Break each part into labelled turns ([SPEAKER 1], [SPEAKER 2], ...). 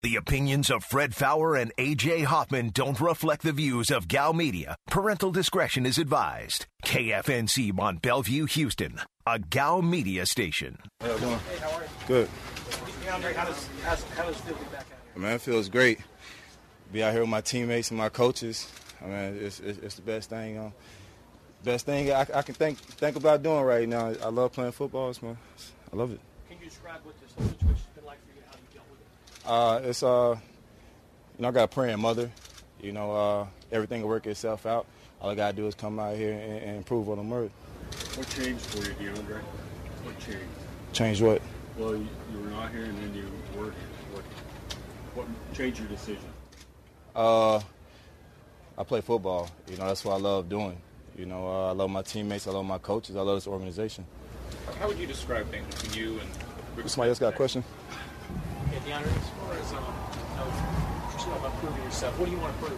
[SPEAKER 1] The opinions of Fred Faour and A.J. Hoffman don't reflect the views of Gal Media. Parental discretion is advised. KFNC Mont Bellevue, Houston, a Gal Media station.
[SPEAKER 2] How you doing?
[SPEAKER 3] Hey, how are you?
[SPEAKER 2] Good.
[SPEAKER 3] DeAndre, how does it feel to be back out here?
[SPEAKER 2] Man, it feels great. Be out here with my teammates and my coaches. I mean, it's the best thing. Best thing I can think about doing right now. I love playing football, man. I love it.
[SPEAKER 3] Can you describe what this whole situation has been like for you? How you dealt with it?
[SPEAKER 2] It's I got a praying mother. Everything will work itself out. All I gotta do is come out here and improve on the murder.
[SPEAKER 4] What changed for you, DeAndre? What changed?
[SPEAKER 2] Change what?
[SPEAKER 4] Well, you were out here and then you worked. What changed your decision?
[SPEAKER 2] I play football. That's what I love doing. I love my teammates. I love my coaches. I love this organization.
[SPEAKER 5] How would you describe things between you and...
[SPEAKER 2] Somebody else got a question?
[SPEAKER 3] Yeah, DeAndre, as far as about proving yourself, what do you want to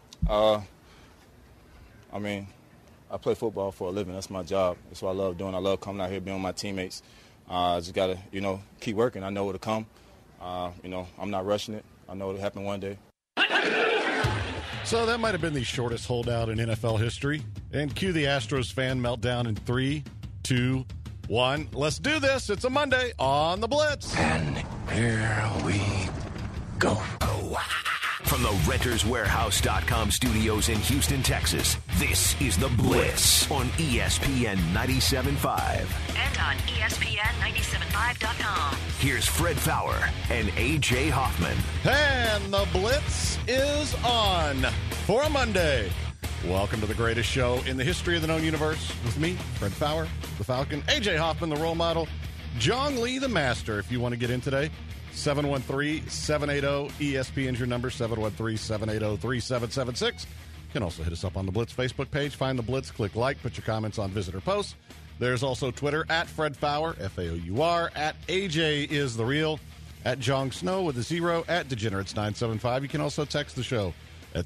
[SPEAKER 3] prove?
[SPEAKER 2] I play football for a living. That's my job. That's what I love doing. I love coming out here, being with my teammates. I just got to, keep working. I know what'll come. I'm not rushing it. I know it'll happen one day.
[SPEAKER 6] So that might have been the shortest holdout in NFL history. And cue the Astros fan meltdown in 3, 2, 1. Let's do this. It's a Monday on the Blitz.
[SPEAKER 1] And here we go. From the RentersWarehouse.com studios in Houston, Texas, this is The Blitz on ESPN 97.5.
[SPEAKER 7] And on ESPN975.com.
[SPEAKER 1] Here's Fred Faour and A.J. Hoffman.
[SPEAKER 6] And the Blitz is on for a Monday. Welcome to the greatest show in the history of the known universe with me, Fred Faour, the Falcon, A.J. Hoffman, the role model, John Lee, the master, if you want to get in today. 713-780-ESPN is your number, 713-780-3776. You can also hit us up on the Blitz Facebook page. Find the Blitz, click like, put your comments on visitor posts. There's also Twitter, at Fred Faour, F-A-O-U-R, at AJ is the real, at Jong Snow with a 0, at Degenerates975. You can also text the show at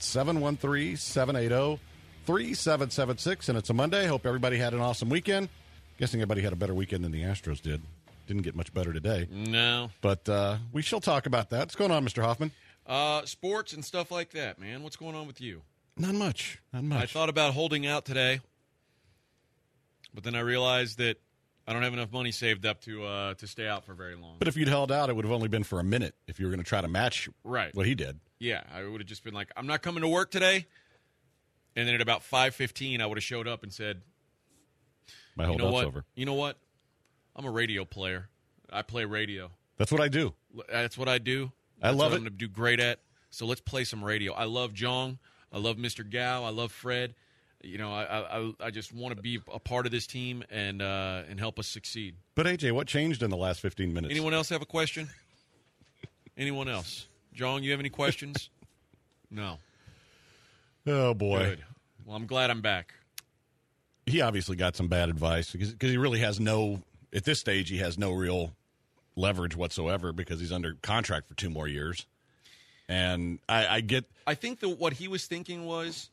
[SPEAKER 6] 713-780-3776. And it's a Monday. Hope everybody had an awesome weekend. Guessing everybody had a better weekend than the Astros did. Didn't get much better today.
[SPEAKER 5] No.
[SPEAKER 6] But we shall talk about that. What's going on, Mr. Hoffman?
[SPEAKER 5] Sports and stuff like that, man. What's going on with you?
[SPEAKER 6] Not much.
[SPEAKER 5] I thought about holding out today, but then I realized that I don't have enough money saved up to stay out for very long.
[SPEAKER 6] But if you'd held out, it would have only been for a minute if you were going to try to match what he did.
[SPEAKER 5] Yeah, I would have just been like, I'm not coming to work today. And then at about 5:15, I would have showed up and said,
[SPEAKER 6] my holdout's over.
[SPEAKER 5] You know what? I'm a radio player. I play radio.
[SPEAKER 6] That's what I do.
[SPEAKER 5] That's what I do.
[SPEAKER 6] I love it.
[SPEAKER 5] I'm going to do great at. So let's play some radio. I love Jong. I love Mr. Gao. I love Fred. I just want to be a part of this team and help us succeed.
[SPEAKER 6] But, AJ, what changed in the last 15 minutes?
[SPEAKER 5] Anyone else have a question? Anyone else? Jong, you have any questions? No.
[SPEAKER 6] Oh, boy.
[SPEAKER 5] Good. Well, I'm glad I'm back.
[SPEAKER 6] He obviously got some bad advice because he really has no – at this stage, he has no real leverage whatsoever because he's under contract for 2 more years. And I think
[SPEAKER 5] that what he was thinking was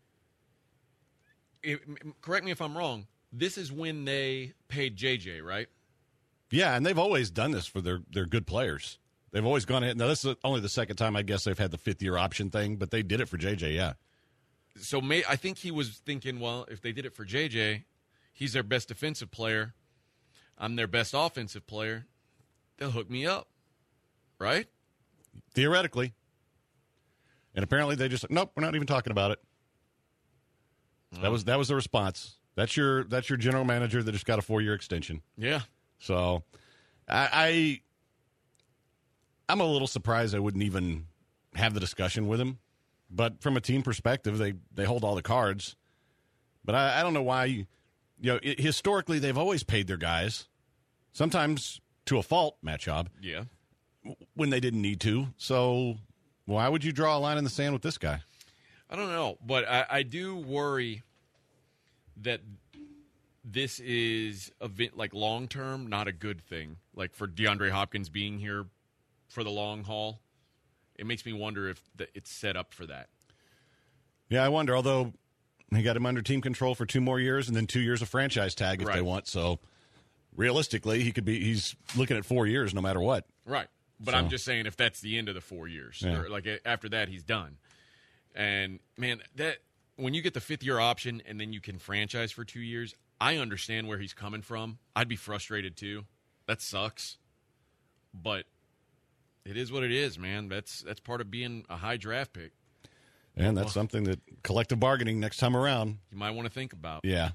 [SPEAKER 5] correct me if I'm wrong, this is when they paid JJ, right?
[SPEAKER 6] Yeah, and they've always done this for their good players. They've always gone ahead. Now, this is only the second time I guess they've had the 5th-year option thing, but they did it for JJ, yeah.
[SPEAKER 5] So I think he was thinking, well, if they did it for JJ, he's their best defensive player. I'm their best offensive player. They'll hook me up, right?
[SPEAKER 6] Theoretically. And apparently they just, nope, we're not even talking about it. That was the response. That's your general manager that just got a 4-year extension.
[SPEAKER 5] Yeah.
[SPEAKER 6] So I'm a little surprised I wouldn't even have the discussion with him. But from a team perspective, they hold all the cards. But I don't know why. Historically, they've always paid their guys, sometimes to a fault, Matt Schaub.
[SPEAKER 5] Yeah.
[SPEAKER 6] When they didn't need to. So why would you draw a line in the sand with this guy?
[SPEAKER 5] I don't know, but I do worry that this is long term, not a good thing. Like for DeAndre Hopkins being here for the long haul, it makes me wonder if it's set up for that.
[SPEAKER 6] Yeah, I wonder. Although he got him under team control for 2 more years and then 2 years of franchise tag if they want. So realistically, he's looking at 4 years no matter what.
[SPEAKER 5] Right. But I'm just saying if that's the end of the 4 years. Or like after that, he's done. And, man, that when you get the fifth-year option and then you can franchise for 2 years, I understand where he's coming from. I'd be frustrated too. That sucks. But it is what it is, man. That's part of being a high draft pick.
[SPEAKER 6] And that's something that collective bargaining next time around.
[SPEAKER 5] You might want to think about.
[SPEAKER 6] Yeah.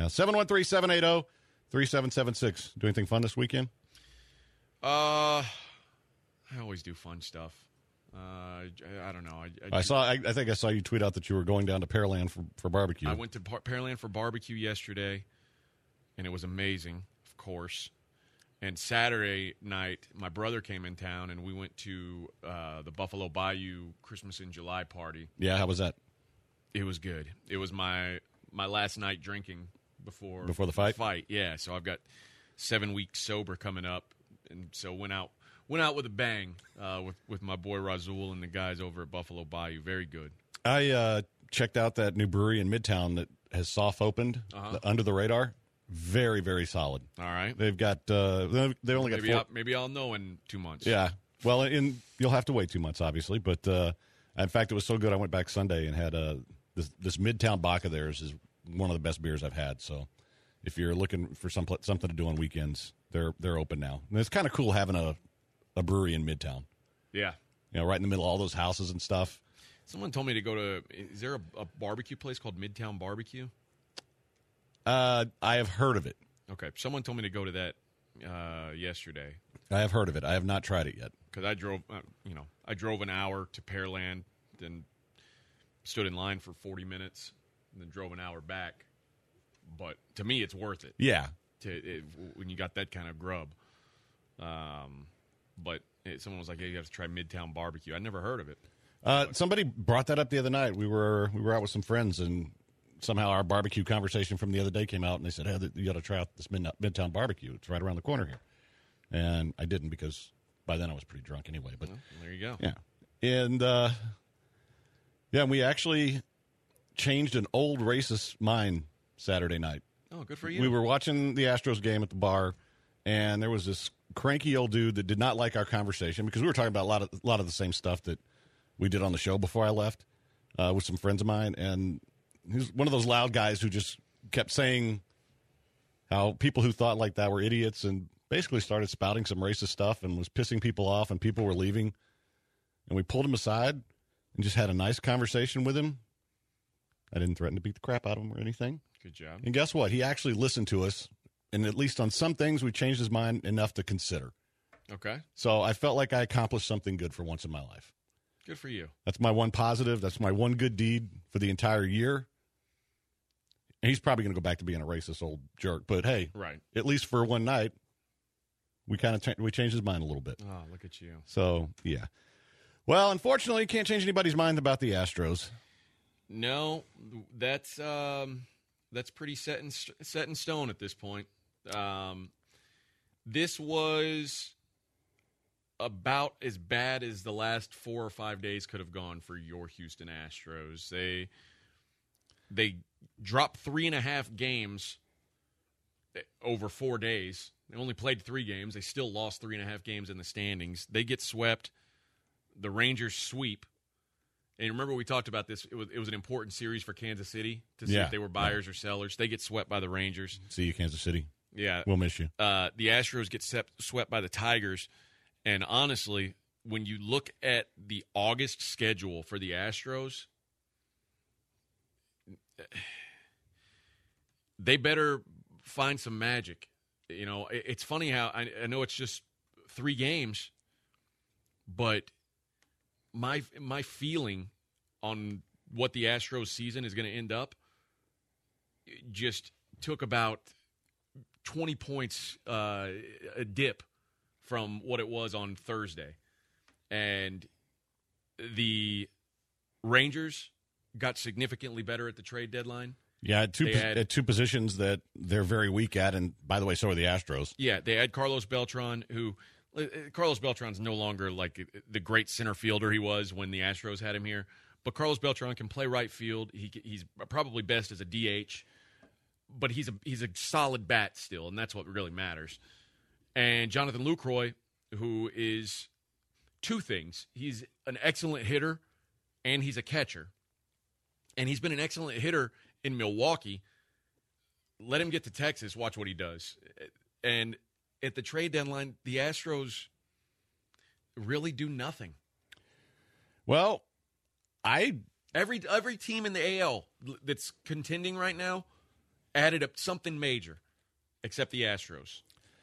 [SPEAKER 6] 713-780-3776. Do anything fun this weekend?
[SPEAKER 5] I always do fun stuff. I don't know.
[SPEAKER 6] I think I saw you tweet out that you were going down to Pearland for barbecue.
[SPEAKER 5] I went to Pearland for barbecue yesterday, and it was amazing, of course. And Saturday night, my brother came in town, and we went to the Buffalo Bayou Christmas in July party.
[SPEAKER 6] Yeah, how was that?
[SPEAKER 5] It was good. It was my last night drinking before
[SPEAKER 6] the fight.
[SPEAKER 5] Yeah, so I've got 7 weeks sober coming up, and so went out with a bang with my boy Razul and the guys over at Buffalo Bayou. Very good.
[SPEAKER 6] I checked out that new brewery in Midtown that has soft opened under the radar. Very, very solid.
[SPEAKER 5] All right.
[SPEAKER 6] They've got they only got four.
[SPEAKER 5] Maybe I'll know in 2 months.
[SPEAKER 6] Yeah. Well, you'll have to wait 2 months, obviously. But in fact, it was so good. I went back Sunday and had this Midtown Bach of theirs is one of the best beers I've had. So if you're looking for something to do on weekends, they're open now. And it's kind of cool having a brewery in Midtown.
[SPEAKER 5] Yeah.
[SPEAKER 6] Right in the middle of all those houses and stuff.
[SPEAKER 5] Someone told me to go to. Is there a barbecue place called Midtown Barbecue?
[SPEAKER 6] I have heard of it.
[SPEAKER 5] Okay, someone told me to go to that yesterday.
[SPEAKER 6] I have heard of it. I have not tried it yet.
[SPEAKER 5] Because I drove, I drove an hour to Pearland, then stood in line for 40 minutes, and then drove an hour back. But to me, it's worth it.
[SPEAKER 6] Yeah.
[SPEAKER 5] When you got that kind of grub. But someone was like, "Hey, you have to try Midtown Barbecue." I never heard of it.
[SPEAKER 6] Somebody brought that up the other night. We were out with some friends, and somehow our barbecue conversation from the other day came out, and they said, "Hey, you got to try out this Midtown Barbecue. It's right around the corner here." And I didn't because by then I was pretty drunk anyway. But
[SPEAKER 5] there you go.
[SPEAKER 6] Yeah, and we actually changed an old racist mind Saturday night.
[SPEAKER 5] Oh, good for you.
[SPEAKER 6] We were watching the Astros game at the bar, and there was this cranky old dude that did not like our conversation because we were talking about a lot of the same stuff that we did on the show before I left with some friends of mine, and he was one of those loud guys who just kept saying how people who thought like that were idiots and basically started spouting some racist stuff and was pissing people off, and people were leaving. And we pulled him aside and just had a nice conversation with him. I didn't threaten to beat the crap out of him or anything.
[SPEAKER 5] Good job.
[SPEAKER 6] And guess what? He actually listened to us, and at least on some things we changed his mind enough to consider.
[SPEAKER 5] Okay.
[SPEAKER 6] So I felt like I accomplished something good for once in my life.
[SPEAKER 5] Good for you.
[SPEAKER 6] That's my one positive. That's my one good deed for the entire year. And he's probably going to go back to being a racist old jerk. But, hey,
[SPEAKER 5] right.
[SPEAKER 6] At least for one night, we kind of we changed his mind a little bit.
[SPEAKER 5] Oh, look at you.
[SPEAKER 6] So, yeah. Well, unfortunately, you can't change anybody's mind about the Astros.
[SPEAKER 5] No, that's pretty set in stone at this point. This was about as bad as the last 4 or 5 days could have gone for your Houston Astros. They dropped 3.5 games over 4 days. They only played 3 games. They still lost 3.5 games in the standings. They get swept. The Rangers sweep. And remember we talked about this. It was an important series for Kansas City to see if they were buyers or sellers. They get swept by the Rangers.
[SPEAKER 6] See you, Kansas City.
[SPEAKER 5] Yeah.
[SPEAKER 6] We'll miss you.
[SPEAKER 5] The Astros get swept by the Tigers. And honestly, when you look at the August schedule for the Astros, they better find some magic. You know, it's funny how I know it's just 3 games, but my feeling on what the Astros season is going to end up just took about 20 points a dip from what it was on Thursday. And the Rangers got significantly better at the trade deadline.
[SPEAKER 6] Yeah, at two positions that they're very weak at, and by the way, so are the Astros.
[SPEAKER 5] Yeah, they had Carlos Beltran, who Carlos Beltran's no longer like the great center fielder he was when the Astros had him here, but Carlos Beltran can play right field. He's probably best as a DH, but he's a solid bat still, and that's what really matters. And Jonathan Lucroy, who is two things. He's an excellent hitter, and he's a catcher. And he's been an excellent hitter in Milwaukee. Let him get to Texas. Watch what he does. And at the trade deadline, the Astros really do nothing.
[SPEAKER 6] Well,
[SPEAKER 5] every team in the AL that's contending right now added up something major, except the Astros.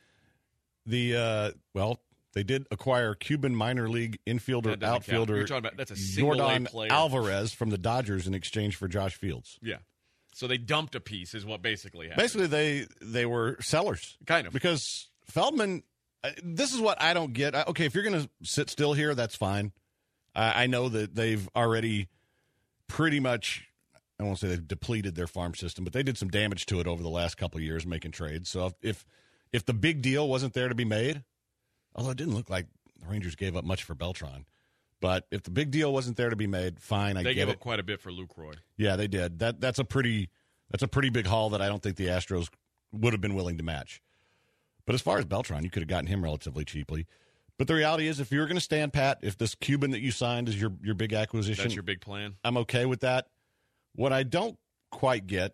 [SPEAKER 6] They did acquire Cuban minor league infielder, outfielder
[SPEAKER 5] You're talking about that's a single-A
[SPEAKER 6] Yordan
[SPEAKER 5] player.
[SPEAKER 6] Alvarez from the Dodgers in exchange for Josh Fields.
[SPEAKER 5] Yeah. So they dumped a piece is what basically happened.
[SPEAKER 6] Basically, they were sellers.
[SPEAKER 5] Kind of.
[SPEAKER 6] Because Feldman, this is what I don't get. Okay, if you're going to sit still here, that's fine. I know that they've already pretty much, I won't say they've depleted their farm system, but they did some damage to it over the last couple of years making trades. So if the big deal wasn't there to be made, although it didn't look like the Rangers gave up much for Beltran, but if the big deal wasn't there to be made, fine, I get it.
[SPEAKER 5] They gave up quite a bit for Lucroy.
[SPEAKER 6] Yeah, they did. That's a pretty big haul that I don't think the Astros would have been willing to match. But as far as Beltran, you could have gotten him relatively cheaply. But the reality is, if you're going to stand pat, if this Cuban that you signed is your big acquisition,
[SPEAKER 5] That's your big plan.
[SPEAKER 6] I'm okay with that. What I don't quite get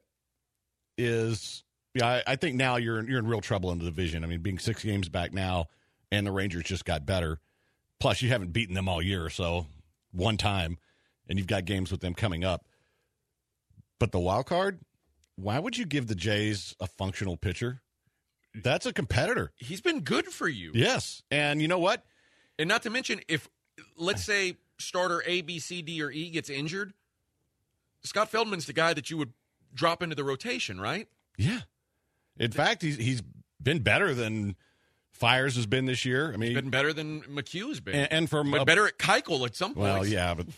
[SPEAKER 6] is, I think now you're in real trouble in the division. I mean, being 6 games back now, and the Rangers just got better. Plus, you haven't beaten them all year, so one time, and you've got games with them coming up. But the wild card, why would you give the Jays a functional pitcher? That's a competitor.
[SPEAKER 5] He's been good for you.
[SPEAKER 6] Yes. And you know what?
[SPEAKER 5] And not to mention, if, let's say, starter A, B, C, D, or E gets injured, Scott Feldman's the guy that you would drop into the rotation, right?
[SPEAKER 6] Yeah. In fact, he's been better than Fires has been this year. I mean,
[SPEAKER 5] he's been better than McHugh's been.
[SPEAKER 6] And
[SPEAKER 5] but better at Keuchel at some point.
[SPEAKER 6] Well, yeah, but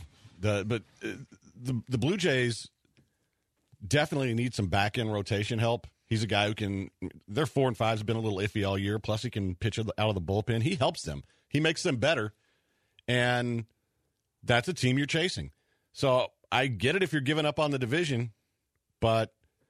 [SPEAKER 6] the Blue Jays definitely need some back-end rotation help. He's a guy who can – their 4 and 5 has been a little iffy all year, plus he can pitch out of the bullpen. He helps them. He makes them better, and that's a team you're chasing. So I get it if you're giving up on the division, but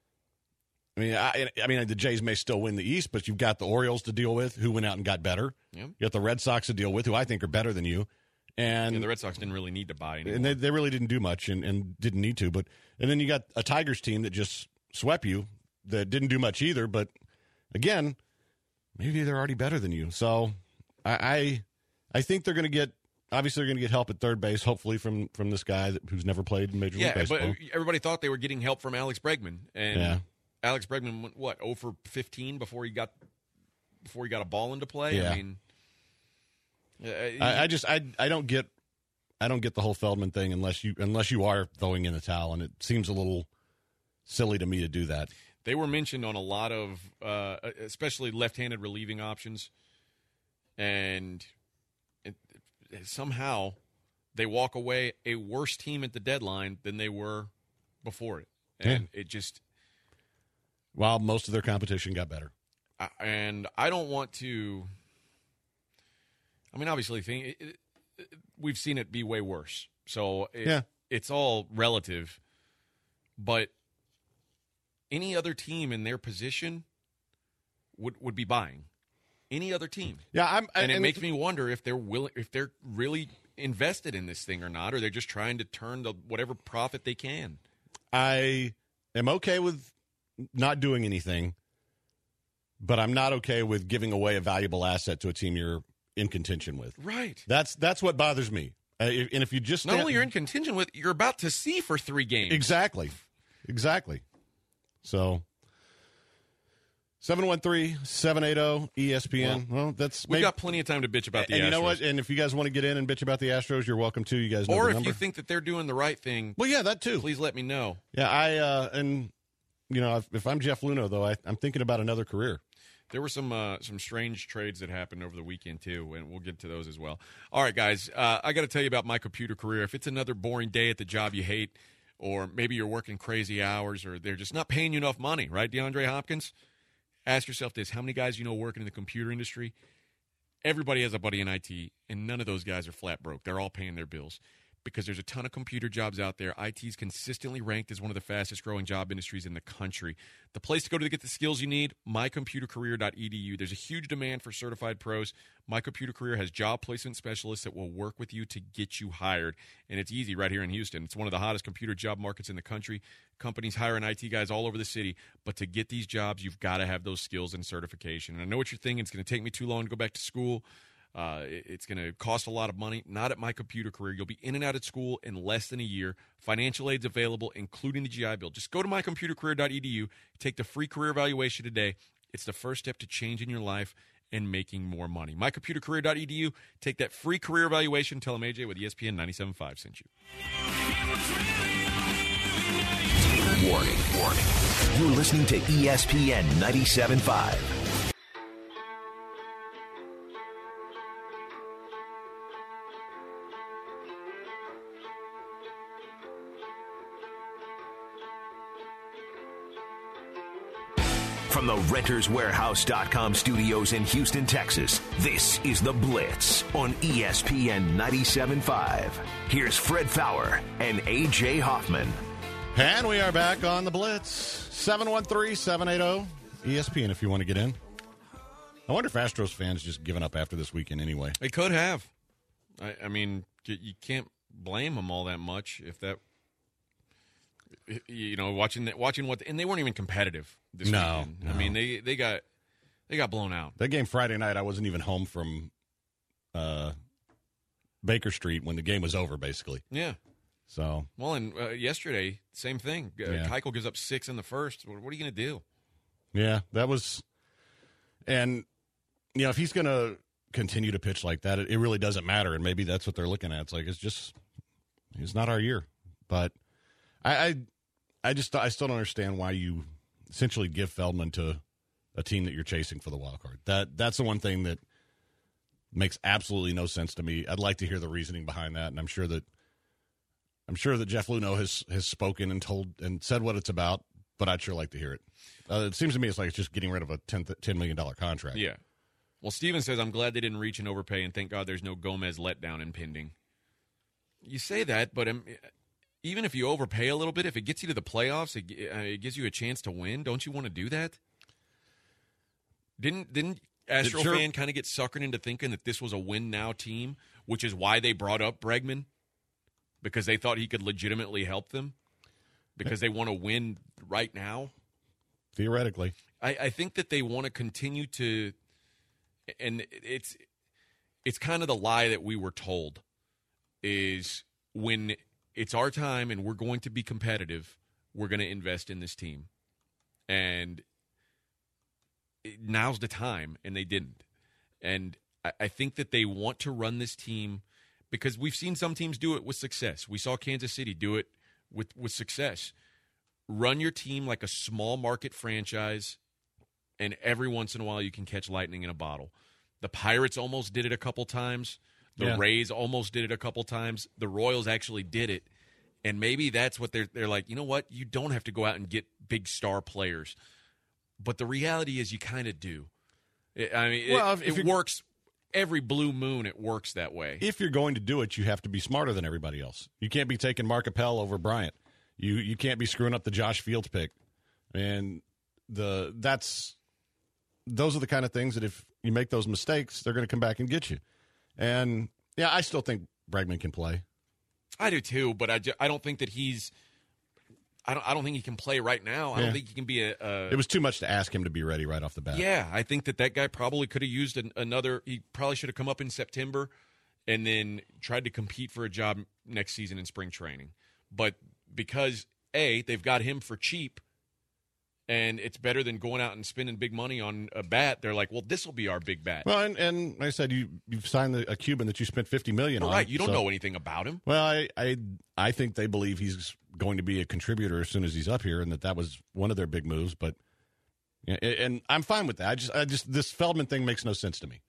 [SPEAKER 6] – I mean, the Jays may still win the East, but you've got the Orioles to deal with, who went out and got better.
[SPEAKER 5] Yep.
[SPEAKER 6] You got the Red Sox to deal with, who I think are better than you. And
[SPEAKER 5] the Red Sox didn't really need to buy anymore.
[SPEAKER 6] And they really didn't do much and didn't need to. And then you got a Tigers team that just swept you that didn't do much either. But, again, maybe they're already better than you. So I think they're going to get – obviously they're going to get help at third base, hopefully from this guy who's never played in Major League Baseball.
[SPEAKER 5] Yeah, but everybody thought they were getting help from Alex Bregman. And
[SPEAKER 6] yeah.
[SPEAKER 5] Alex Bregman went, 0 for 15 before he got a ball into play?
[SPEAKER 6] Yeah.
[SPEAKER 5] I mean –
[SPEAKER 6] I don't get the whole Feldman thing unless you are throwing in the towel, and it seems a little silly to me to do that.
[SPEAKER 5] They were mentioned on a lot of, especially left-handed relieving options, and somehow they walk away a worse team at the deadline than they were before it, and it just.
[SPEAKER 6] While most of their competition got better,
[SPEAKER 5] and I don't want to. I mean, obviously, we've seen it be way worse. So it's all relative. But any other team in their position would be buying. Any other team.
[SPEAKER 6] Yeah,
[SPEAKER 5] it makes me wonder if they're really invested in this thing or not, or they're just trying to turn the whatever profit they can.
[SPEAKER 6] I am okay with not doing anything, but I'm not okay with giving away a valuable asset to a team you're in contention with.
[SPEAKER 5] Right.
[SPEAKER 6] That's what bothers me. And if you just
[SPEAKER 5] not only you're in contention with, you're about to see for 3 games.
[SPEAKER 6] Exactly. So 713-780-ESPN. Well,
[SPEAKER 5] we've got plenty of time to bitch about the Astros.
[SPEAKER 6] And you know what? And if you guys want to get in and bitch about the Astros, you're welcome to. You guys know
[SPEAKER 5] or
[SPEAKER 6] the
[SPEAKER 5] if
[SPEAKER 6] number.
[SPEAKER 5] you think that they're doing the right thing,
[SPEAKER 6] well, yeah, that too.
[SPEAKER 5] Please let me know.
[SPEAKER 6] Yeah, if I'm Jeff Luhnow, though, I'm thinking about another career.
[SPEAKER 5] There were some strange trades that happened over the weekend, too, and we'll get to those as well. All right, guys, I got to tell you about my computer career. If it's another boring day at the job you hate, or maybe you're working crazy hours, or they're just not paying you enough money, right, DeAndre Hopkins? Ask yourself this. How many guys you know working in the computer industry? Everybody has a buddy in IT, and none of those guys are flat broke. They're all paying their bills. because there's a ton of computer jobs out there. IT is consistently ranked as one of the fastest-growing job industries in the country. The place to go to get the skills you need, mycomputercareer.edu. There's a huge demand for certified pros. My Computer Career has job placement specialists that will work with you to get you hired, and it's easy right here in Houston. It's one of the hottest computer job markets in the country. Companies hiring IT guys all over the city, but to get these jobs, you've got to have those skills and certification. And I know what you're thinking. It's going to take me too long to go back to school. It's going to cost a lot of money. Not at My Computer Career. You'll be in and out of school in less than a year. Financial aid's available, including the GI Bill. Just go to mycomputercareer.edu. Take the free career evaluation today. It's the first step to changing your life and making more money. mycomputercareer.edu. Take that free career evaluation. Tell them AJ with ESPN 97.5 sent you.
[SPEAKER 1] Warning. You're listening to ESPN 97.5. From the RentersWarehouse.com studios in Houston, Texas, this is The Blitz on ESPN 97.5. Here's Fred Fowler and A.J. Hoffman.
[SPEAKER 6] And we are back on The Blitz. 713-780-ESPN if you want to get in. I wonder if Astros fans just given up after this weekend anyway.
[SPEAKER 5] They could have. I mean, you can't blame them all that much if that... You know, watching what, and they weren't even competitive this weekend.
[SPEAKER 6] No.
[SPEAKER 5] I mean, they got blown out.
[SPEAKER 6] That game Friday night, I wasn't even home from Baker Street when the game was over, basically.
[SPEAKER 5] Yeah.
[SPEAKER 6] So
[SPEAKER 5] well, and yesterday, same thing. Keuchel gives up 6 in the first. What are you going to do?
[SPEAKER 6] Yeah, that was, and you know, if he's going to continue to pitch like that, it really doesn't matter. And maybe that's what they're looking at. It's like it's not our year, but. I still don't understand why you essentially give Feldman to a team that you're chasing for the wild card. That's the one thing that makes absolutely no sense to me. I'd like to hear the reasoning behind that, and I'm sure that Jeff Luhnow has spoken and told and said what it's about, but I'd sure like to hear it. It seems to me it's like it's just getting rid of a $10 million contract.
[SPEAKER 5] Yeah. Well, Steven says, I'm glad they didn't reach and overpay, and thank God there's no Gomez letdown impending. You say that, but even if you overpay a little bit, if it gets you to the playoffs, it gives you a chance to win. Don't you want to do that? Didn't Astro fan kind of get suckered into thinking that this was a win-now team, which is why they brought up Bregman? Because they thought he could legitimately help them? Because they want to win right now?
[SPEAKER 6] Theoretically.
[SPEAKER 5] I think that they want to continue to – and it's kind of the lie that we were told is when – it's our time, and we're going to be competitive. We're going to invest in this team. And now's the time, and they didn't. And I think that they want to run this team because we've seen some teams do it with success. We saw Kansas City do it with success. Run your team like a small market franchise, and every once in a while you can catch lightning in a bottle. The Pirates almost did it a couple times. The Rays almost did it a couple times. The Royals actually did it. And maybe that's what they're like, you know what? You don't have to go out and get big star players. But the reality is you kind of do. I mean, it works. Every blue moon, it works that way. If
[SPEAKER 6] you're going to do it, you have to be smarter than everybody else. You can't be taking Mark Appel over Bryant. You can't be screwing up the Josh Fields pick. And those are the kind of things that if you make those mistakes, they're going to come back and get you. And, yeah, I still think Bregman can play.
[SPEAKER 5] I do too, but I don't think that he's – I don't think he can play right now. I don't think he can be a
[SPEAKER 6] It was too much to ask him to be ready right off the bat.
[SPEAKER 5] Yeah, I think that guy probably could have used another – he probably should have come up in September and then tried to compete for a job next season in spring training. But because, A, they've got him for cheap, and it's better than going out and spending big money on a bat. They're like, well, this will be our big bat.
[SPEAKER 6] Well, and like I said, you've signed a Cuban that you spent $50 million on.
[SPEAKER 5] Right, you don't know anything about him.
[SPEAKER 6] Well, I think they believe he's going to be a contributor as soon as he's up here, and that was one of their big moves. But and I'm fine with that. I just this Feldman thing makes no sense to me.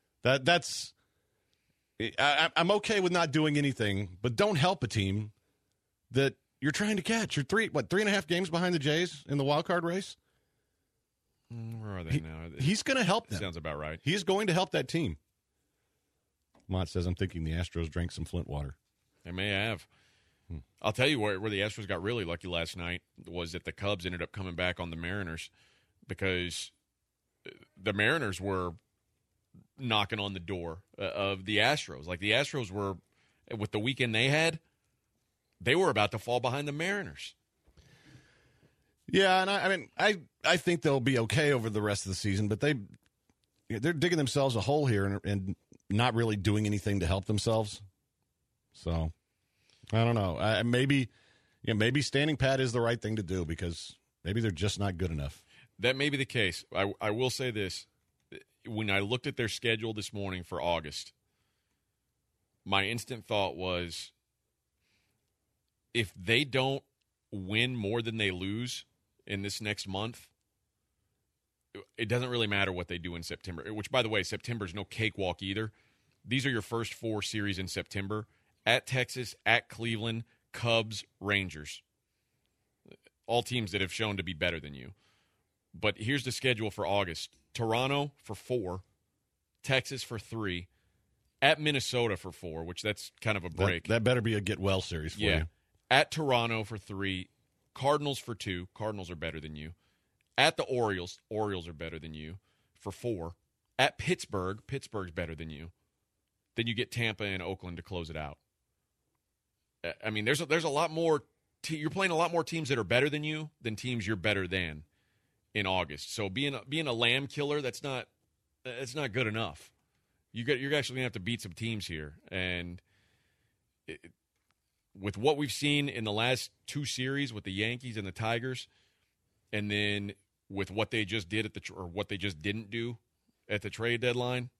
[SPEAKER 6] I'm okay with not doing anything, but don't help a team that you're trying to catch. You're 3.5 games behind the Jays in the wild card race?
[SPEAKER 5] Where are they now?
[SPEAKER 6] He's going to help them.
[SPEAKER 5] Sounds about right.
[SPEAKER 6] He's going to help that team. Mott says, I'm thinking the Astros drank some Flint water.
[SPEAKER 5] They may have. I'll tell you where the Astros got really lucky last night was that the Cubs ended up coming back on the Mariners because the Mariners were knocking on the door of the Astros. Like the Astros were, with the weekend they had, they were about to fall behind the Mariners.
[SPEAKER 6] Yeah, and I think they'll be okay over the rest of the season, but they're digging themselves a hole here and not really doing anything to help themselves. So I don't know. Maybe standing pat is the right thing to do because maybe they're just not good enough.
[SPEAKER 5] That may be the case. I will say this. When I looked at their schedule this morning for August, my instant thought was if they don't win more than they lose in this next month, it doesn't really matter what they do in September, which, by the way, September is no cakewalk either. These are your first 4 series in September. At Texas, at Cleveland, Cubs, Rangers. All teams that have shown to be better than you. But here's the schedule for August. Toronto for 4, Texas for 3, at Minnesota for 4, which that's kind of a break.
[SPEAKER 6] That better be a get-well series for you.
[SPEAKER 5] At Toronto for 3, Cardinals for 2. Cardinals are better than you. At the Orioles, Orioles are better than you for 4. At Pittsburgh, Pittsburgh's better than you. Then you get Tampa and Oakland to close it out. I mean, there's a lot more. You're playing a lot more teams that are better than you than teams you're better than in August. So being a lamb killer, that's not good enough. You're actually gonna have to beat some teams here, and with what we've seen in the last 2 series with the Yankees and the Tigers, and then with what they just did or what they just didn't do at the trade deadline,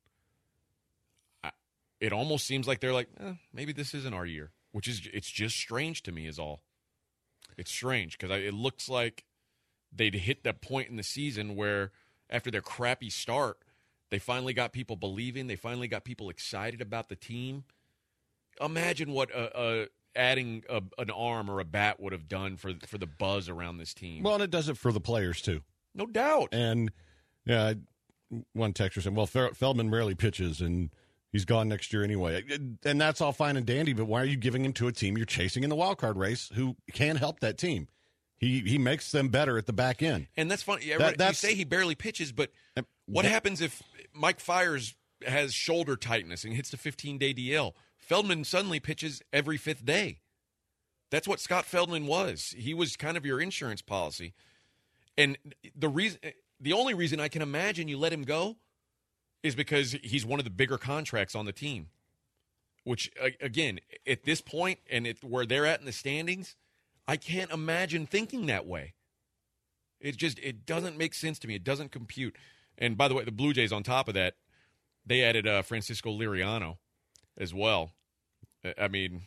[SPEAKER 5] it almost seems like they're like, maybe this isn't our year. It's just strange to me is all. It's strange because it looks like they'd hit that point in the season where after their crappy start, they finally got people believing. They finally got people excited about the team. Imagine what adding an arm or a bat would have done for the buzz around this team.
[SPEAKER 6] Well, and it does it for the players too.
[SPEAKER 5] No doubt.
[SPEAKER 6] And yeah, one texter said, well, Feldman rarely pitches and he's gone next year anyway. And that's all fine and dandy, but why are you giving him to a team you're chasing in the wild card race who can help that team? He makes them better at the back end.
[SPEAKER 5] And that's funny. You say he barely pitches, but what happens if Mike Fiers has shoulder tightness and hits the 15-day DL? Feldman suddenly pitches every 5th day. That's what Scott Feldman was. He was kind of your insurance policy. And the only reason I can imagine you let him go is because he's one of the bigger contracts on the team, which, again, at this point and where they're at in the standings, I can't imagine thinking that way. It doesn't make sense to me. It doesn't compute. And, by the way, the Blue Jays, on top of that, they added Francisco Liriano as well. I mean,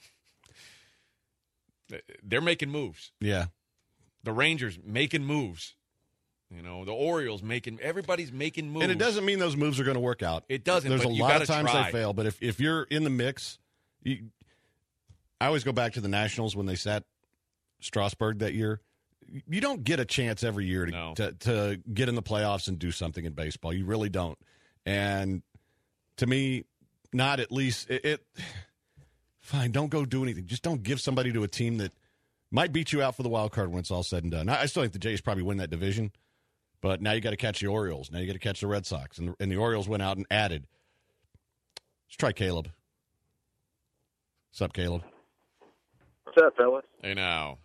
[SPEAKER 5] they're making moves.
[SPEAKER 6] Yeah.
[SPEAKER 5] The Rangers making moves. You know, the Orioles everybody's making moves.
[SPEAKER 6] And it doesn't mean those moves are going to work out.
[SPEAKER 5] It doesn't.
[SPEAKER 6] There's
[SPEAKER 5] but
[SPEAKER 6] a
[SPEAKER 5] you
[SPEAKER 6] lot of times
[SPEAKER 5] try.
[SPEAKER 6] they fail, but if you're in the mix, I always go back to the Nationals when they sat Strasburg that year. You don't get a chance every year to get in the playoffs and do something in baseball. You really don't. And to me, not at least fine, don't go do anything. Just don't give somebody to a team that might beat you out for the wild card when it's all said and done. I still think the Jays probably win that division. But now you got to catch the Orioles. Now you got to catch the Red Sox. And the Orioles went out and added. Let's try Caleb. What's up, Caleb?
[SPEAKER 7] What's up, fellas?
[SPEAKER 5] Hey, now.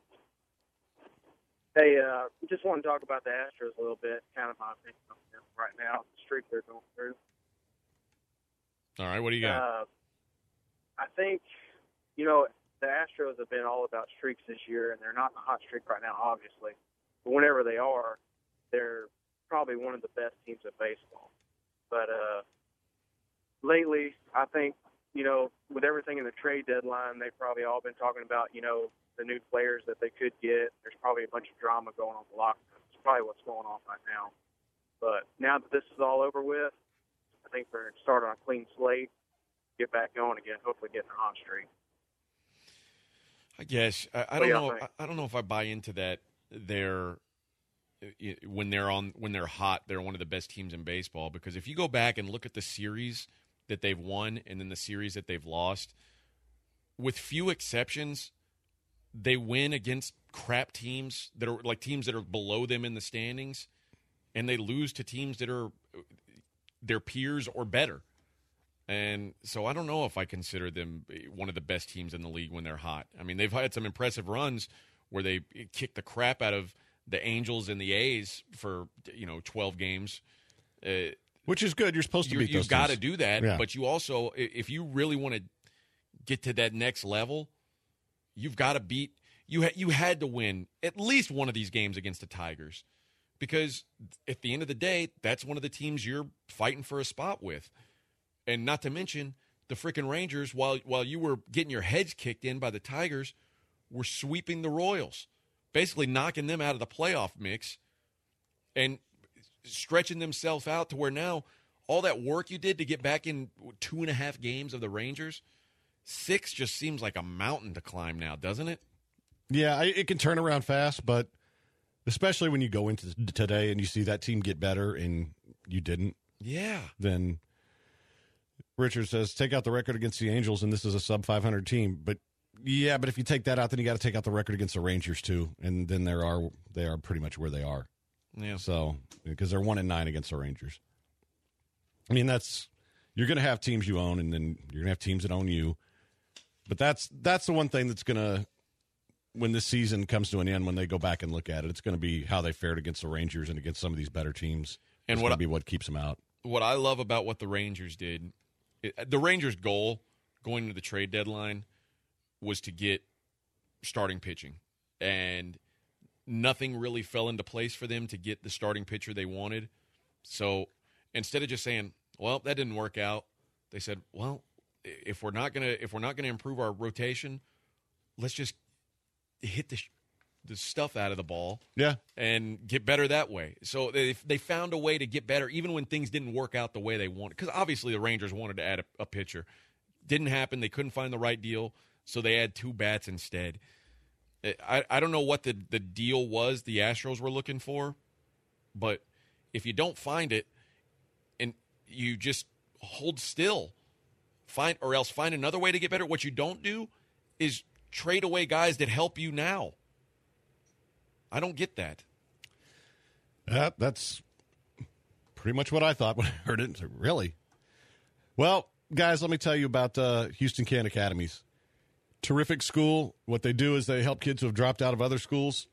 [SPEAKER 7] Hey, just want to talk about the Astros a little bit. Kind of my opinion on them right now, the streak they're going through.
[SPEAKER 5] All right, what do you got?
[SPEAKER 7] I think, the Astros have been all about streaks this year, and they're not in a hot streak right now, obviously. But whenever they are, they're probably one of the best teams in baseball. But lately, I think, with everything in the trade deadline, they've probably all been talking about, the new players that they could get. There's probably a bunch of drama going on the locker room. It's probably what's going on right now. But now that this is all over with, I think they're going to start on a clean slate, get back going again, hopefully get in a hot streak.
[SPEAKER 5] I guess I don't know. I don't know if I buy into that. When they're hot, they're one of the best teams in baseball. Because if you go back and look at the series that they've won and then the series that they've lost, with few exceptions, they win against crap teams that are like teams that are below them in the standings, and they lose to teams that are their peers or better. And so I don't know if I consider them one of the best teams in the league when they're hot. I mean, they've had some impressive runs where they kick the crap out of the Angels and the A's for 12 games.
[SPEAKER 6] Which is good. You're supposed to beat those teams.
[SPEAKER 5] You've got to do that.
[SPEAKER 6] Yeah.
[SPEAKER 5] But you also, if you really want to get to that next level, you've got to beat – you had to win at least one of these games against the Tigers, because at the end of the day, that's one of the teams you're fighting for a spot with. And not to mention the freaking Rangers, while you were getting your heads kicked in by the Tigers, were sweeping the Royals, basically knocking them out of the playoff mix and stretching themselves out to where now all that work you did to get back in 2.5 games of the Rangers, 6 just seems like a mountain to climb now, doesn't it?
[SPEAKER 6] Yeah, it can turn around fast, but especially when you go into today and you see that team get better and you didn't.
[SPEAKER 5] Yeah.
[SPEAKER 6] Then Richard says, take out the record against the Angels, and this is a sub-500 team. But, yeah, but if you take that out, then you got to take out the record against the Rangers, too. And then they are pretty much where they are.
[SPEAKER 5] Yeah. So,
[SPEAKER 6] because they're 1-9 against the Rangers. I mean, you're going to have teams you own, and then you're going to have teams that own you. But that's the one thing that's going to, when this season comes to an end, when they go back and look at it, it's going to be how they fared against the Rangers and against some of these better teams. And going to be what keeps them out.
[SPEAKER 5] What I love about what the Rangers did, the Rangers' goal going into the trade deadline was to get starting pitching. And nothing really fell into place for them to get the starting pitcher they wanted. So instead of just saying, well, that didn't work out, they said, well, if we're not gonna improve our rotation, let's just hit the stuff out of the ball, and get better that way. So they found a way to get better, even when things didn't work out the way they wanted. Because obviously the Rangers wanted to add a pitcher, didn't happen. They couldn't find the right deal, so they had 2 bats instead. I don't know what the deal was the Astros were looking for, but if you don't find it and you just hold still, find another way to get better. What you don't do is trade away guys that help you now. I don't get that.
[SPEAKER 6] That's pretty much what I thought when I heard it. Really? Well, guys, let me tell you about Houston Can Academies. Terrific school. What they do is they help kids who have dropped out of other schools.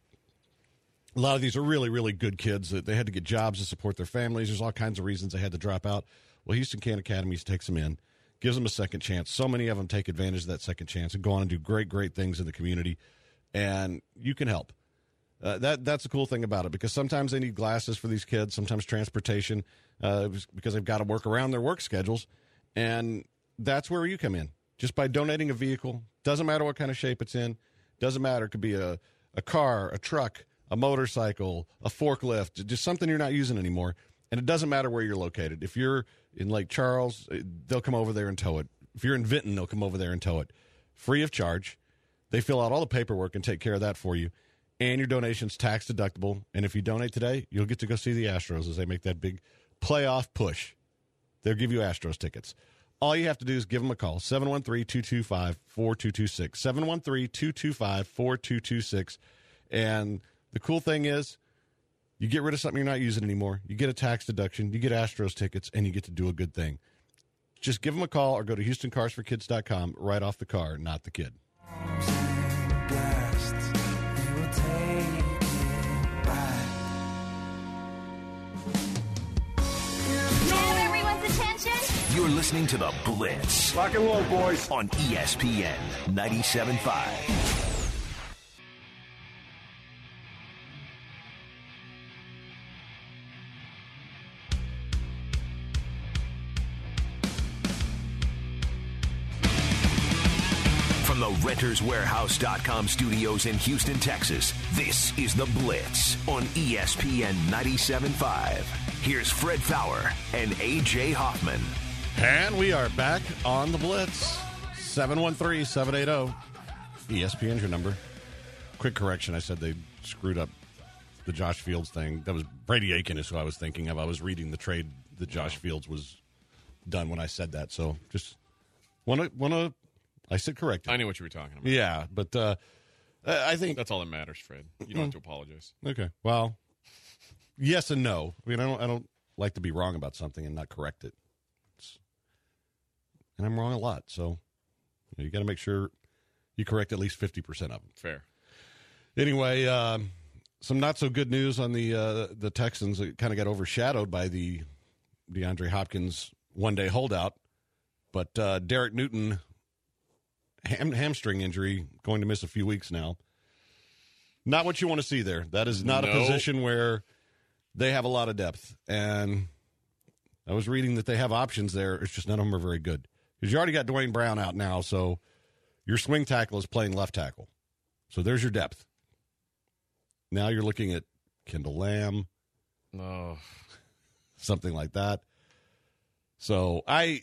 [SPEAKER 6] A lot of these are really, really good kids that they had to get jobs to support their families. There's all kinds of reasons they had to drop out. Well, Houston Can Academies takes them in, gives them a second chance. So many of them take advantage of that second chance and go on and do great, great things in the community. And you can help. That's a cool thing about it, because sometimes they need glasses for these kids, sometimes transportation, because they've got to work around their work schedules. And that's where you come in. Just by donating a vehicle, doesn't matter what kind of shape it's in, doesn't matter. It could be a car, a truck, a motorcycle, a forklift, just something you're not using anymore. And it doesn't matter where you're located. If you're in Lake Charles, they'll come over there and tow it. If you're in Vinton, they'll come over there and tow it. Free of charge. They fill out all the paperwork and take care of that for you. And your donation's tax deductible. And if you donate today, you'll get to go see the Astros as they make that big playoff push. They'll give you Astros tickets. All you have to do is give them a call, 713-225-4226, 713-225-4226. And the cool thing is you get rid of something you're not using anymore. You get a tax deduction, you get Astros tickets, and you get to do a good thing. Just give them a call or go to HoustonCarsForKids.com, right off the car, not the kid.
[SPEAKER 1] You're listening to The Blitz.
[SPEAKER 4] Rock and roll, boys.
[SPEAKER 1] On ESPN 97.5. From the RentersWarehouse.com studios in Houston, Texas, this is The Blitz on ESPN 97.5. Here's Fred Fowler and A.J. Hoffman.
[SPEAKER 6] And we are back on The Blitz. 713-780. ESPN's your number. Quick correction. I said they screwed up the Josh Fields thing. That was Brady Aiken is who I was thinking of. I was reading the trade that Josh Fields was done when I said that. So just want to I said corrected.
[SPEAKER 5] I knew what you were talking about.
[SPEAKER 6] Yeah, but I think
[SPEAKER 5] That's all that matters, Fred. You don't have to apologize.
[SPEAKER 6] okay. Well, yes and no. I mean, I don't like to be wrong about something and not correct it. And I'm wrong a lot, so you got to make sure you correct at least 50% of them.
[SPEAKER 5] Fair.
[SPEAKER 6] Anyway, some not so good news on the Texans. It kind of got overshadowed by the DeAndre Hopkins one-day holdout, but Derek Newton hamstring injury, going to miss a few weeks now. Not what you want to see there. That is not a position where they have a lot of depth, and I was reading that they have options there. It's just none of them are very good. Because you already got Dwayne Brown out now, so your swing tackle is playing left tackle. So there's your depth. Now you're looking at Kendall Lamb, something like that. So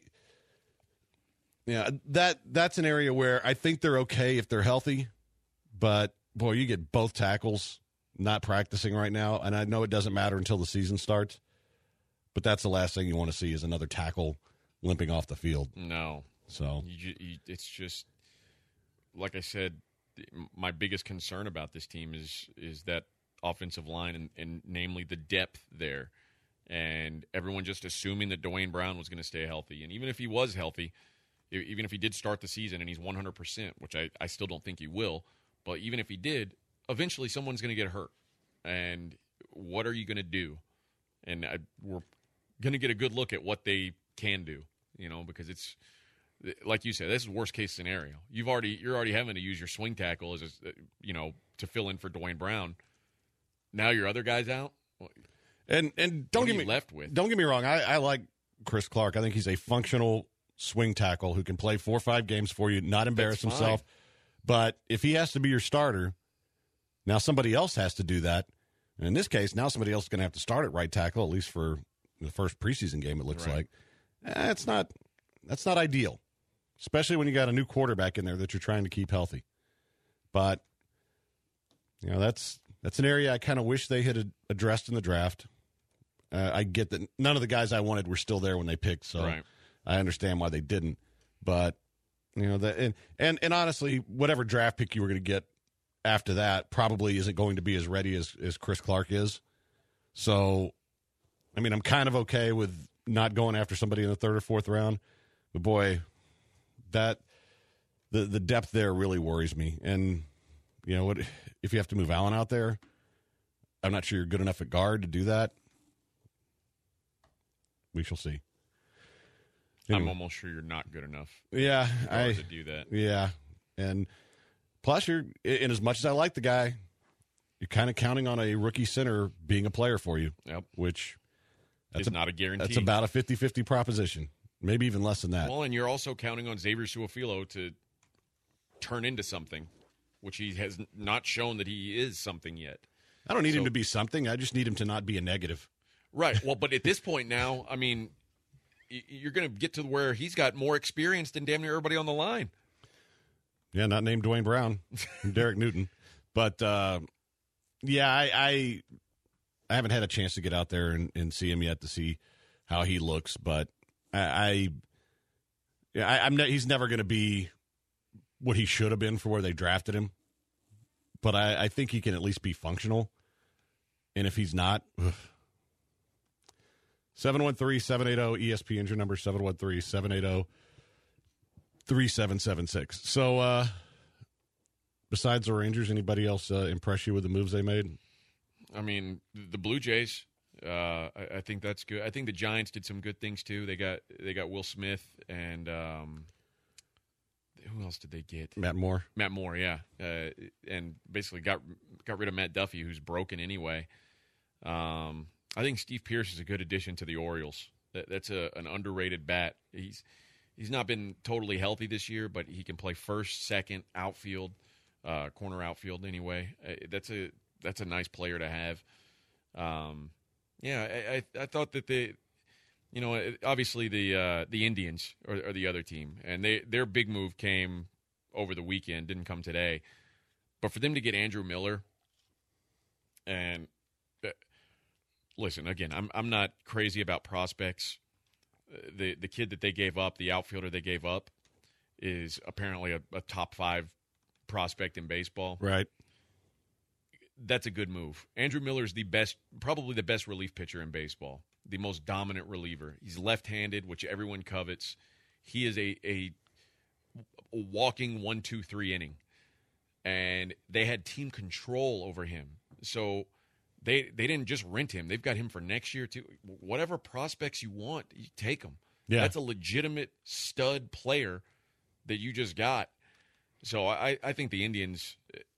[SPEAKER 6] that's an area where I think they're okay if they're healthy, but boy, you get both tackles not practicing right now, and I know it doesn't matter until the season starts, but that's the last thing you want to see is another tackle limping off the field.
[SPEAKER 5] No.
[SPEAKER 6] So
[SPEAKER 5] it's just, like I said, my biggest concern about this team is that offensive line and namely the depth there. And everyone just assuming that Dwayne Brown was going to stay healthy. And even if he was healthy, even if he did start the season and he's 100%, which I still don't think he will, but even if he did, eventually someone's going to get hurt. And what are you going to do? And we're going to get a good look at what they can do, because it's, like you said, this is worst case scenario. You're already having to use your swing tackle to fill in for Dwayne Brown. Now your other guy's out.
[SPEAKER 6] And don't get me wrong. I like Chris Clark. I think he's a functional swing tackle who can play 4 or 5 games for you, not embarrass himself. But if he has to be your starter, now somebody else has to do that. And in this case, now somebody else is going to have to start at right tackle, at least for the first preseason game, it looks like. That's not ideal, especially when you got a new quarterback in there that you're trying to keep healthy. But, that's an area I kind of wish they had addressed in the draft. I get that none of the guys I wanted were still there when they picked, so I understand why they didn't. But, and honestly, whatever draft pick you were going to get after that probably isn't going to be as ready as Chris Clark is. So, I mean, I'm kind of okay with not going after somebody in the 3rd or 4th round. But, boy, that the depth there really worries me. And, if you have to move Allen out there, I'm not sure you're good enough at guard to do that. We shall see. Anyway.
[SPEAKER 5] I'm almost sure you're not good enough.
[SPEAKER 6] Yeah,
[SPEAKER 5] to do that.
[SPEAKER 6] Yeah, and plus, in as much as I like the guy, you're kind of counting on a rookie center being a player for you.
[SPEAKER 5] Yep.
[SPEAKER 6] Which
[SPEAKER 5] is not a guarantee.
[SPEAKER 6] That's about a 50-50 proposition, maybe even less than that.
[SPEAKER 5] Well, and you're also counting on Xavier Su'a-Filo to turn into something, which he has not shown that he is something yet.
[SPEAKER 6] I don't need him to be something. I just need him to not be a negative.
[SPEAKER 5] Right. Well, but at this point now, I mean, you're going to get to where he's got more experience than damn near everybody on the line.
[SPEAKER 6] Yeah, not named Dwayne Brown, Derek Newton. But, I haven't had a chance to get out there and see him yet to see how he looks. But he's never going to be what he should have been for where they drafted him. But I think he can at least be functional. And if he's not, 713-780-ESPN, your number, 713-780-3776. So, besides the Rangers, anybody else impress you with the moves they made?
[SPEAKER 5] I mean, the Blue Jays, I think that's good. I think the Giants did some good things too. They got Will Smith and who else did they get?
[SPEAKER 6] Matt Moore, yeah,
[SPEAKER 5] and basically got rid of Matt Duffy, who's broken anyway. I think Steve Pearce is a good addition to the Orioles. That's an underrated bat. He's not been totally healthy this year, but he can play first, second, outfield, corner outfield anyway. That's a nice player to have. I thought that obviously the Indians are the other team, and their big move came over the weekend, didn't come today. But for them to get Andrew Miller, and listen, again, I'm not crazy about prospects. The kid that they gave up, the outfielder they gave up, is apparently a top 5 prospect in baseball.
[SPEAKER 6] Right.
[SPEAKER 5] That's a good move. Andrew Miller's probably the best relief pitcher in baseball, the most dominant reliever. He's left-handed, which everyone covets. He is a walking 1-2-3 inning, and they had team control over him. So they didn't just rent him. They've got him for next year, too. Whatever prospects you want, you take them.
[SPEAKER 6] Yeah.
[SPEAKER 5] That's a legitimate stud player that you just got. So I think the Indians,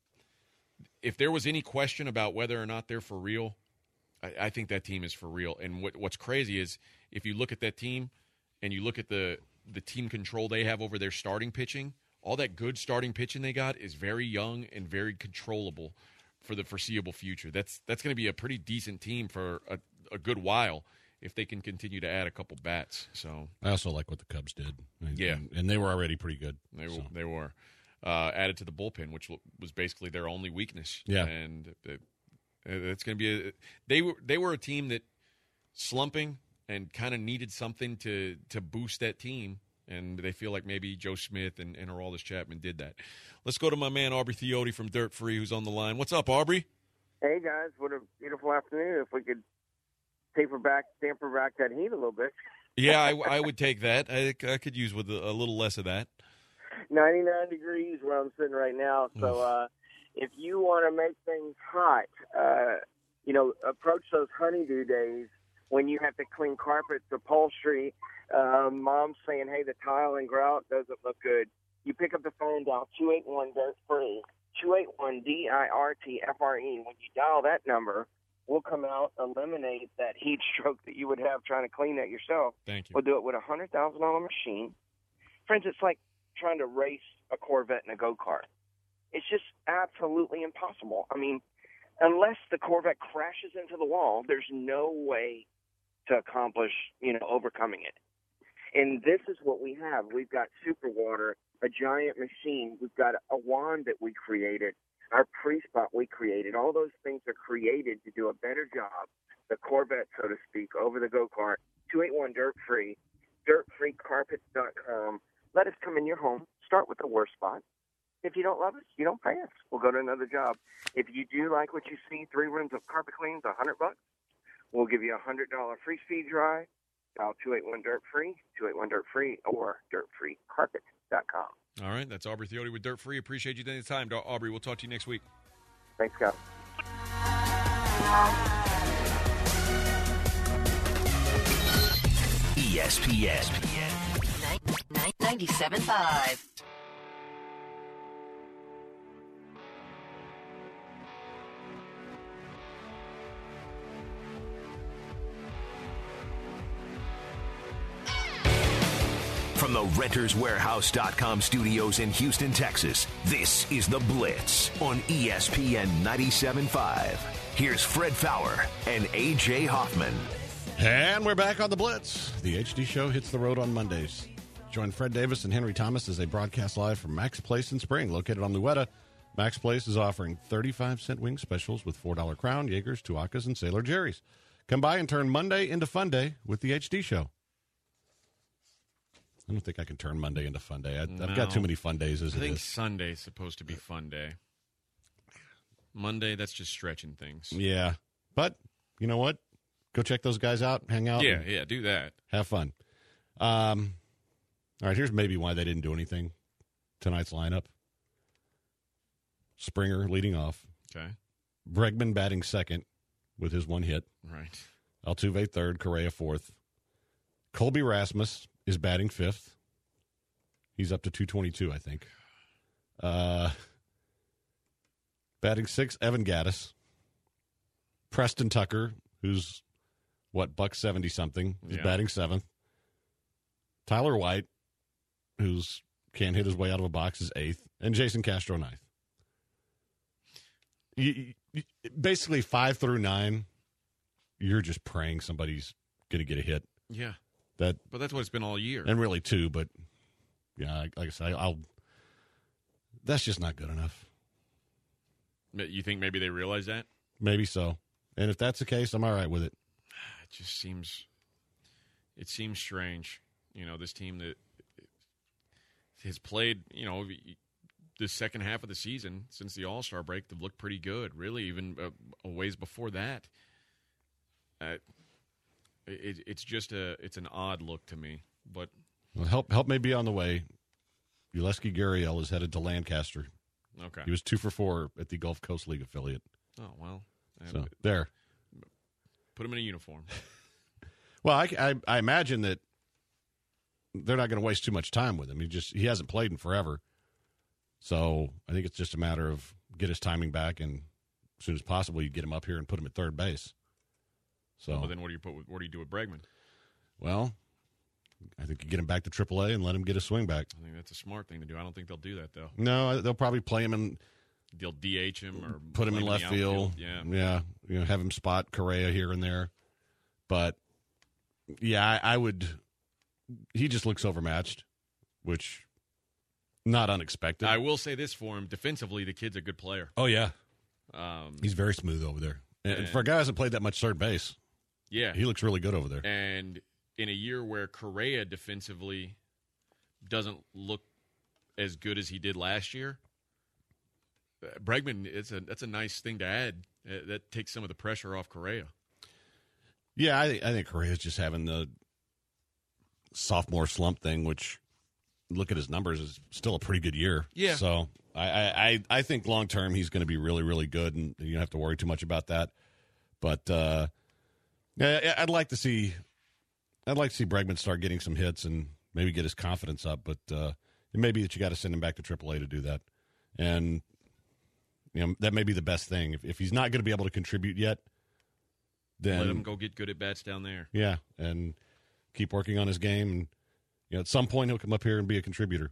[SPEAKER 5] if there was any question about whether or not they're for real, I think that team is for real. And what's crazy is if you look at that team and you look at the team control they have over their starting pitching, all that good starting pitching they got is very young and very controllable for the foreseeable future. That's going to be a pretty decent team for a good while if they can continue to add a couple bats. So
[SPEAKER 6] I also like what the Cubs did.
[SPEAKER 5] Yeah.
[SPEAKER 6] And they were already pretty good.
[SPEAKER 5] They were. Added to the bullpen, which was basically their only weakness.
[SPEAKER 6] Yeah.
[SPEAKER 5] And it's going to be they were a team that slumping and kind of needed something to boost that team, and they feel like maybe Joe Smith and Aroldis Chapman did that. Let's go to my man Aubrey Theote from Dirt Free, who's on the line. What's up, Aubrey?
[SPEAKER 8] Hey, guys. What a beautiful afternoon. If we could damper back that heat a little bit.
[SPEAKER 5] Yeah, I would take that. I could use with a little less of that.
[SPEAKER 8] 99 degrees where I'm sitting right now. So if you want to make things hot, approach those honeydew days when you have to clean carpets, upholstery. Mom's saying, hey, the tile and grout doesn't look good. You pick up the phone, dial 281-DIRT-FREE, 281-DIRT-FRE. When you dial that number, we'll come out, eliminate that heat stroke that you would have trying to clean that yourself.
[SPEAKER 5] Thank you.
[SPEAKER 8] We'll do it with a $100,000 machine. Friends, it's like trying to race a Corvette in a go-kart. It's just absolutely impossible. I mean, unless the Corvette crashes into the wall, there's no way to accomplish, overcoming it. And this is what we have. We've got Super Water, a giant machine. We've got a wand that we created, our pre-spot we created. All those things are created to do a better job, the Corvette, so to speak, over the go-kart. 281-DIRT-FREE, dirtfreecarpets.com. Let us come in your home. Start with the worst spot. If you don't love us, you don't pay us. We'll go to another job. If you do like what you see, 3 rooms of carpet cleans, $100. We'll give you a $100 free speed dry. Dial 281-DIRT-FREE, 281-DIRT-FREE, or dirtfreecarpet.com.
[SPEAKER 5] All right, that's Aubrey Theote with Dirt Free. Appreciate you taking the time, Aubrey. We'll talk to you next week.
[SPEAKER 8] Thanks, guys.
[SPEAKER 1] ESPN
[SPEAKER 9] 97.5.
[SPEAKER 1] From the RentersWarehouse.com studios in Houston, Texas, this is The Blitz on ESPN 97.5. Here's Fred Fowler and A.J. Hoffman.
[SPEAKER 6] And we're back on The Blitz. The HD show hits the road on Mondays. Join Fred Davis and Henry Thomas as they broadcast live from Max Place in Spring, located on Louetta. Max Place is offering 35-cent wing specials with $4 Crown, Jaegers, Tuacas, and Sailor Jerry's. Come by and turn Monday into Fun Day with the HD show. I don't think I can turn Monday into Fun Day. I've got too many fun days as it is.
[SPEAKER 5] I think Sunday's supposed to be Fun Day. Monday, that's just stretching things.
[SPEAKER 6] Yeah. But, you know what? Go check those guys out, hang out.
[SPEAKER 5] Yeah, do that.
[SPEAKER 6] Have fun. All right, here's maybe why they didn't do anything. Tonight's lineup. Springer leading off.
[SPEAKER 5] Okay.
[SPEAKER 6] Bregman batting second with his one hit.
[SPEAKER 5] Right.
[SPEAKER 6] Altuve third, Correa fourth. Colby Rasmus is batting fifth. He's up to 222, I think. Batting sixth, Evan Gattis. Preston Tucker, who's, $170-something, is batting seventh. Tyler White, who's can't hit his way out of a box, is eighth. And Jason Castro ninth. Basically, 5 through 9, you're just praying somebody's going to get a hit.
[SPEAKER 5] Yeah.
[SPEAKER 6] But
[SPEAKER 5] that's what it's been all year.
[SPEAKER 6] And really, too, but, yeah, like I said, that's just not good enough.
[SPEAKER 5] You think maybe they realize that?
[SPEAKER 6] Maybe so. And if that's the case, I'm all right with it.
[SPEAKER 5] It just seems strange. This team that has played, the second half of the season since the All-Star break. They've looked pretty good, really, even a ways before that. It's an odd look to me. But
[SPEAKER 6] well, help may be on the way. Uleski Gurriel is headed to Lancaster.
[SPEAKER 5] Okay.
[SPEAKER 6] He was 2 for 4 at the Gulf Coast League affiliate.
[SPEAKER 5] Oh, well.
[SPEAKER 6] So, there.
[SPEAKER 5] Put him in a uniform.
[SPEAKER 6] Well, I imagine that they're not going to waste too much time with him. He hasn't played in forever. So I think it's just a matter of get his timing back, and as soon as possible, you get him up here and put him at third base. So,
[SPEAKER 5] well, then what do you do with Bregman?
[SPEAKER 6] Well, I think you get him back to AAA and let him get his swing back.
[SPEAKER 5] I think that's a smart thing to do. I don't think they'll do that, though.
[SPEAKER 6] No, they'll probably play him in.
[SPEAKER 5] They'll DH him or
[SPEAKER 6] put him in left field.
[SPEAKER 5] Yeah.
[SPEAKER 6] Have him spot Correa here and there. But yeah, I would. He just looks overmatched, which not unexpected.
[SPEAKER 5] I will say this for him: defensively, the kid's a good player.
[SPEAKER 6] Oh yeah, he's very smooth over there. And for a guy who hasn't played that much third base,
[SPEAKER 5] yeah,
[SPEAKER 6] he looks really good over there.
[SPEAKER 5] And in a year where Correa defensively doesn't look as good as he did last year, Bregman, that's a nice thing to add. That takes some of the pressure off Correa.
[SPEAKER 6] Yeah, I think Correa's just having the sophomore slump thing, which, look at his numbers, is still a pretty good year.
[SPEAKER 5] Yeah.
[SPEAKER 6] So I think long term he's going to be really, really good, and you don't have to worry too much about that. But yeah, I'd like to see Bregman start getting some hits and maybe get his confidence up. But it may be that you got to send him back to AAA to do that, and that may be the best thing. If he's not going to be able to contribute yet, then
[SPEAKER 5] let him go get good at bats down there.
[SPEAKER 6] Yeah, and keep working on his game. And at some point he'll come up here and be a contributor.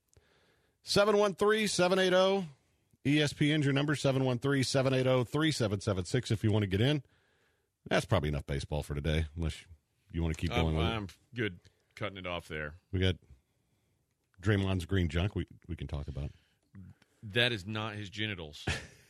[SPEAKER 6] 713-780 ESPN's your number, 713-780-3776 if you want to get in. That's probably enough baseball for today, unless you want to keep going with it.
[SPEAKER 5] I'm good cutting it off there.
[SPEAKER 6] We got Draymond's green junk we can talk about.
[SPEAKER 5] That is not his genitals.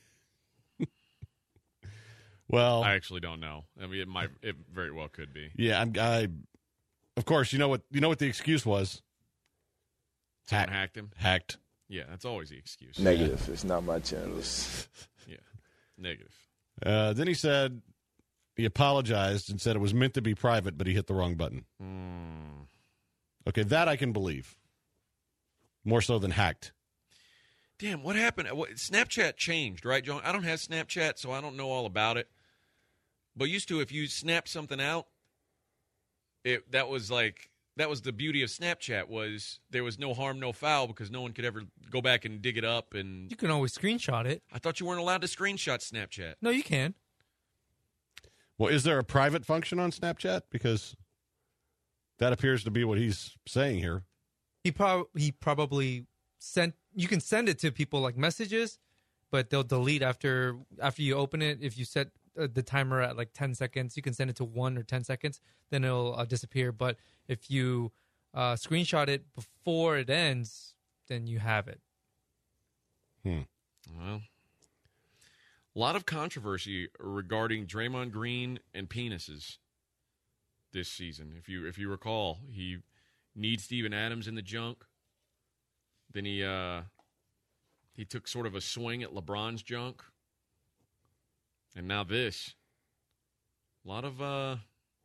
[SPEAKER 6] Well,
[SPEAKER 5] I actually don't know. I mean, it very well could be.
[SPEAKER 6] Yeah, of course, you know what the excuse was?
[SPEAKER 5] Someone hacked him?
[SPEAKER 6] Hacked.
[SPEAKER 5] Yeah, that's always the excuse.
[SPEAKER 2] Negative. It's not my genitals.
[SPEAKER 5] Yeah, negative.
[SPEAKER 6] Then he said he apologized and said it was meant to be private, but he hit the wrong button. Okay, that I can believe. More so than hacked.
[SPEAKER 5] Damn, what happened? Snapchat changed, right, John? I don't have Snapchat, so I don't know all about it. But used to, if you snapped something out, that was the beauty of Snapchat, was there was no harm, no foul, because no one could ever go back and dig it up. And
[SPEAKER 9] you can always screenshot it.
[SPEAKER 5] I thought you weren't allowed to screenshot Snapchat.
[SPEAKER 9] No, you can.
[SPEAKER 6] Well, is there a private function on Snapchat? Because that appears to be what he's saying here.
[SPEAKER 9] He probably sent. You can send it to people like messages, but they'll delete after you open it. If you set the timer at like 10 seconds, you can send it to 1 or 10 seconds, then it'll disappear. But if you screenshot it before it ends, then you have it.
[SPEAKER 5] Well, a lot of controversy regarding Draymond Green and penises this season. If you recall, he needs Steven Adams in the junk. Then he took sort of a swing at LeBron's junk. And now this. A lot of I'm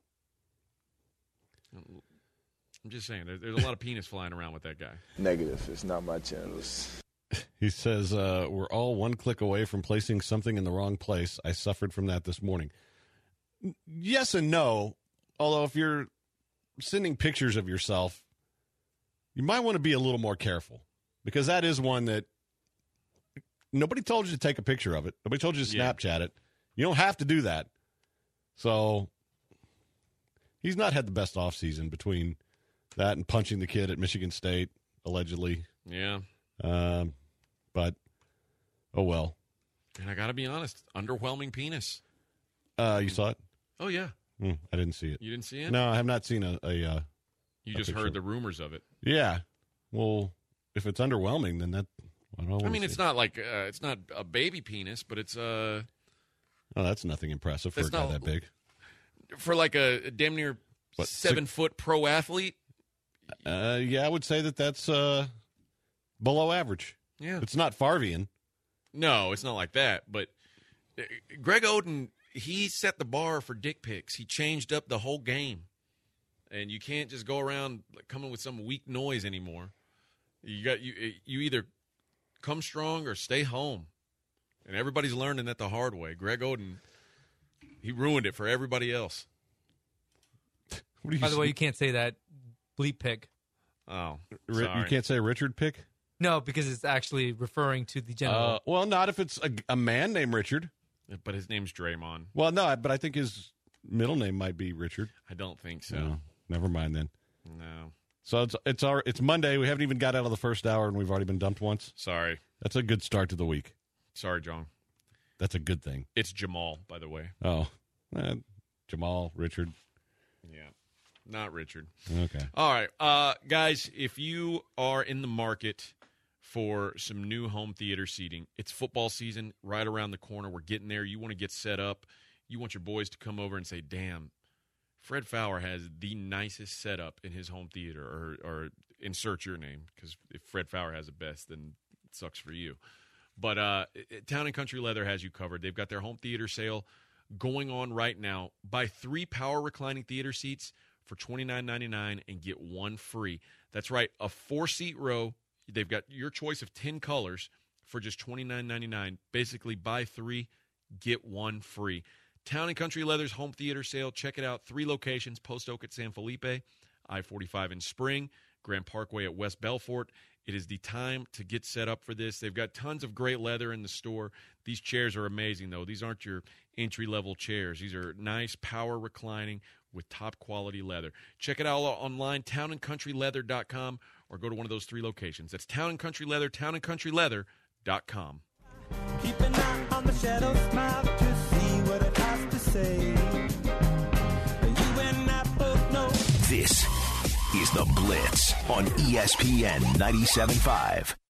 [SPEAKER 5] just saying, there's a lot of penis flying around with that guy.
[SPEAKER 2] Negative. It's not my genitals.
[SPEAKER 6] He says, we're all one click away from placing something in the wrong place. I suffered from that this morning. Yes and no. Although if you're sending pictures of yourself, you might want to be a little more careful. Because that is one that nobody told you to take a picture of it. Nobody told you to Snapchat it. You don't have to do that. So he's not had the best offseason between that and punching the kid at Michigan State, allegedly.
[SPEAKER 5] Yeah.
[SPEAKER 6] But, oh well.
[SPEAKER 5] And I got to be honest, underwhelming penis.
[SPEAKER 6] You saw it?
[SPEAKER 5] Oh, yeah.
[SPEAKER 6] I didn't see it.
[SPEAKER 5] You didn't see it?
[SPEAKER 6] No, I have not seen a
[SPEAKER 5] You just heard the rumors of it.
[SPEAKER 6] Yeah. Well, if it's underwhelming, then that...
[SPEAKER 5] I mean, it's not like it's not a baby penis, but it's
[SPEAKER 6] Oh, that's nothing impressive for a guy that big.
[SPEAKER 5] For like a damn near 7-foot pro athlete.
[SPEAKER 6] Yeah, I would say that's below average.
[SPEAKER 5] Yeah.
[SPEAKER 6] It's not Farvian.
[SPEAKER 5] No, it's not like that. But Greg Oden, he set the bar for dick pics. He changed up the whole game. And you can't just go around coming with some weak noise anymore. You either come strong or stay home. And everybody's learning that the hard way. Greg Oden, he ruined it for everybody else.
[SPEAKER 9] By the way, you can't say that. Bleep pick.
[SPEAKER 5] Oh,
[SPEAKER 6] you can't say Richard Pick?
[SPEAKER 9] No, because it's actually referring to the general.
[SPEAKER 6] Well, not if it's a man named Richard.
[SPEAKER 5] But his name's Draymond.
[SPEAKER 6] Well, no, but I think his middle name might be Richard.
[SPEAKER 5] I don't think so.
[SPEAKER 6] No, never mind then.
[SPEAKER 5] No.
[SPEAKER 6] So it's Monday. We haven't even got out of the first hour, and we've already been dumped once.
[SPEAKER 5] Sorry.
[SPEAKER 6] That's a good start to the week.
[SPEAKER 5] Sorry, John.
[SPEAKER 6] That's a good thing.
[SPEAKER 5] It's Jamal, by the way.
[SPEAKER 6] Oh, Jamal, Richard.
[SPEAKER 5] Yeah, not Richard.
[SPEAKER 6] Okay.
[SPEAKER 5] All right, guys, if you are in the market for some new home theater seating, it's football season right around the corner. We're getting there. You want to get set up. You want your boys to come over and say, damn, Fred Fowler has the nicest setup in his home theater, or insert your name, because if Fred Fowler has the best, then it sucks for you. But Town & Country Leather has you covered. They've got their home theater sale going on right now. Buy 3 power reclining theater seats for $29.99 and get 1 free. That's right, a 4-seat row. They've got your choice of 10 colors for just $29.99. Basically, buy 3, get 1 free. Town & Country Leather's home theater sale. Check it out. 3 locations: Post Oak at San Felipe, I-45 in Spring, Grand Parkway at West Belfort. It is the time to get set up for this. They've got tons of great leather in the store. These chairs are amazing, though. These aren't your entry-level chairs. These are nice power reclining with top-quality leather. Check it out online, townandcountryleather.com, or go to one of those 3 locations. That's Town & Country Leather, townandcountryleather.com.
[SPEAKER 10] Keep an eye on the shadow, smile to see what it has to say. You and I both know.
[SPEAKER 1] This is The Blitz on ESPN 97.5.